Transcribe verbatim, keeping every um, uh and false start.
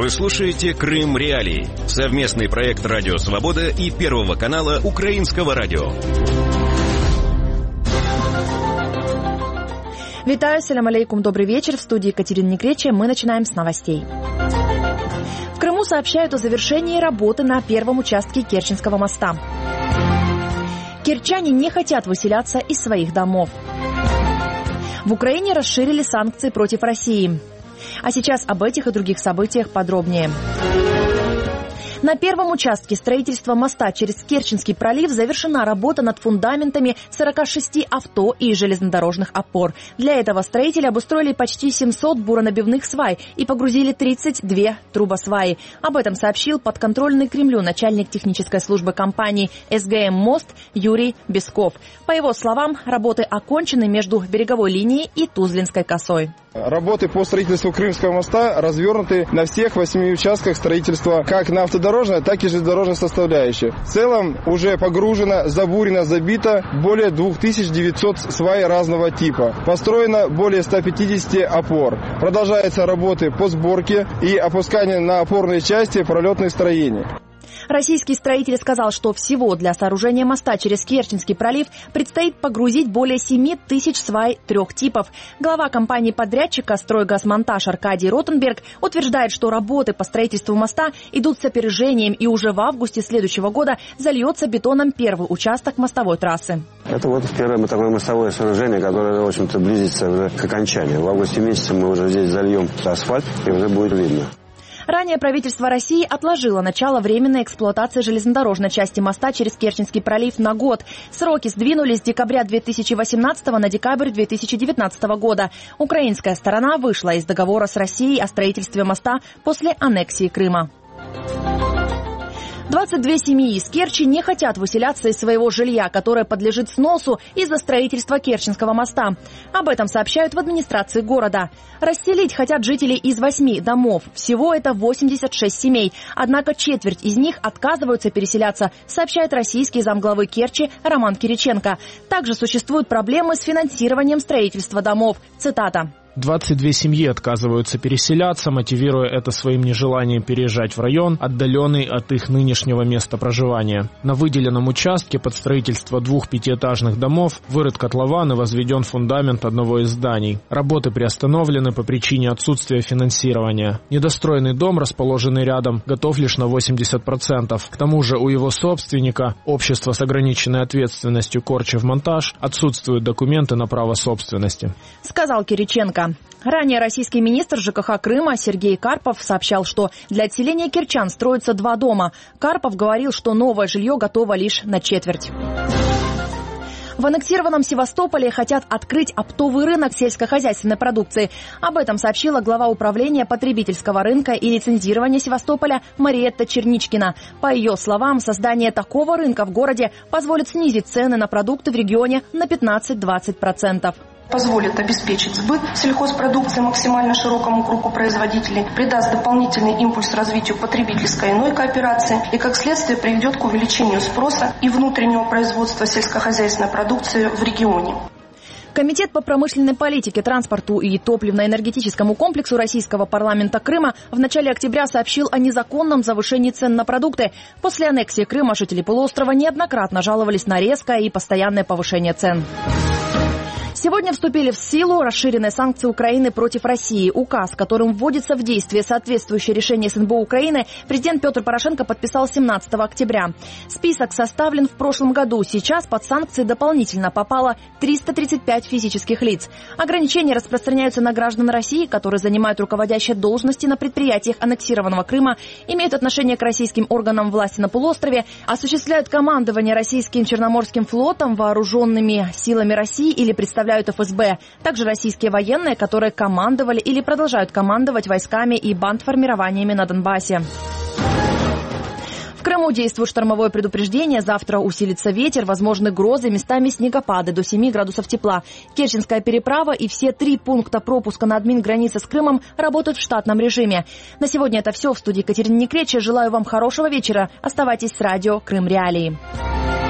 Вы слушаете «Крым Реалии» — совместный проект «Радио Свобода» и Первого канала Украинского радио. Витаю, салям алейкум, добрый вечер. В студии Екатерина Некречия. Мы начинаем с новостей. В Крыму сообщают о завершении работы на первом участке Керченского моста. Керчане не хотят выселяться из своих домов. В Украине расширили санкции против России. А сейчас об этих и других событиях подробнее. На первом участке строительства моста через Керченский пролив завершена работа над фундаментами сорока шести авто и железнодорожных опор. Для этого строители обустроили почти семьсот буронабивных свай и погрузили тридцать две трубосваи. Об этом сообщил подконтрольный Кремлю начальник технической службы компании эс гэ эм «Мост» Юрий Бесков. По его словам, работы окончены между береговой линией и Тузлинской косой. Работы по строительству Крымского моста развернуты на всех восьми участках строительства, как на автодорожной, так и железнодорожной составляющей. В целом уже погружено, забурено, забито более двух тысяч девятисот свай разного типа. Построено более ста пятидесяти опор. Продолжаются работы по сборке и опусканию на опорные части пролетных строений. Российский строитель сказал, что всего для сооружения моста через Керченский пролив предстоит погрузить более семи тысяч свай трех типов. Глава компании-подрядчика «Стройгазмонтаж» Аркадий Ротенберг утверждает, что работы по строительству моста идут с опережением, и уже в августе следующего года зальется бетоном первый участок мостовой трассы. Это вот первое такое мостовое сооружение, которое, в общем-то, близится уже к окончанию. В августе месяце мы уже здесь зальем асфальт, и уже будет видно. Ранее правительство России отложило начало временной эксплуатации железнодорожной части моста через Керченский пролив на год. Сроки сдвинулись с декабря две тысячи восемнадцатого на декабрь две тысячи девятнадцатого года. Украинская сторона вышла из договора с Россией о строительстве моста после аннексии Крыма. двадцать две семьи из Керчи не хотят выселяться из своего жилья, которое подлежит сносу из-за строительства Керченского моста. Об этом сообщают в администрации города. Расселить хотят жителей из восьми домов. Всего это восемьдесят шесть семей. Однако четверть из них отказываются переселяться, сообщает российский замглавы Керчи Роман Кириченко. Также существуют проблемы с финансированием строительства домов. Цитата. двадцать две семьи отказываются переселяться, мотивируя это своим нежеланием переезжать в район, отдаленный от их нынешнего места проживания. На выделенном участке под строительство двух пятиэтажных домов вырыт котлован и возведен фундамент одного из зданий. Работы приостановлены по причине отсутствия финансирования. Недостроенный дом, расположенный рядом, готов лишь на восемьдесят процентов. К тому же у его собственника, общество с ограниченной ответственностью «Корчевмонтаж», отсутствуют документы на право собственности. Сказал Кириченко. Ранее российский министр жэ ка ха Крыма Сергей Карпов сообщал, что для отселения керчан строятся два дома. Карпов говорил, что новое жилье готово лишь на четверть. В аннексированном Севастополе хотят открыть оптовый рынок сельскохозяйственной продукции. Об этом сообщила глава управления потребительского рынка и лицензирования Севастополя Мариетта Черничкина. По ее словам, создание такого рынка в городе позволит снизить цены на продукты в регионе на пятнадцать-двадцать процентов. Позволит обеспечить сбыт сельхозпродукции максимально широкому кругу производителей, придаст дополнительный импульс развитию потребительской иной кооперации и, как следствие, приведет к увеличению спроса и внутреннего производства сельскохозяйственной продукции в регионе. Комитет по промышленной политике, транспорту и топливно-энергетическому комплексу Российского парламента Крыма в начале октября сообщил о незаконном завышении цен на продукты. После аннексии Крыма жители полуострова неоднократно жаловались на резкое и постоянное повышение цен. Сегодня вступили в силу расширенные санкции Украины против России. Указ, которым вводится в действие соответствующее решение эс эн бэ о Украины, президент Петр Порошенко подписал семнадцатого октября. Список составлен в прошлом году. Сейчас под санкции дополнительно попало триста тридцать пять физических лиц. Ограничения распространяются на граждан России, которые занимают руководящие должности на предприятиях аннексированного Крыма, имеют отношение к российским органам власти на полуострове, осуществляют командование российским Черноморским флотом, вооруженными силами России или представляют эф эс бэ. Также российские военные, которые командовали или продолжают командовать войсками и бандформированиями на Донбассе. В Крыму действует штормовое предупреждение. Завтра усилится ветер, возможны грозы, местами снегопады до семи градусов тепла. Керченская переправа и все три пункта пропуска на админ-границе с Крымом работают в штатном режиме. На сегодня это все. В студии Екатерина Некречия. Желаю вам хорошего вечера. Оставайтесь с радио «Крым Реалии».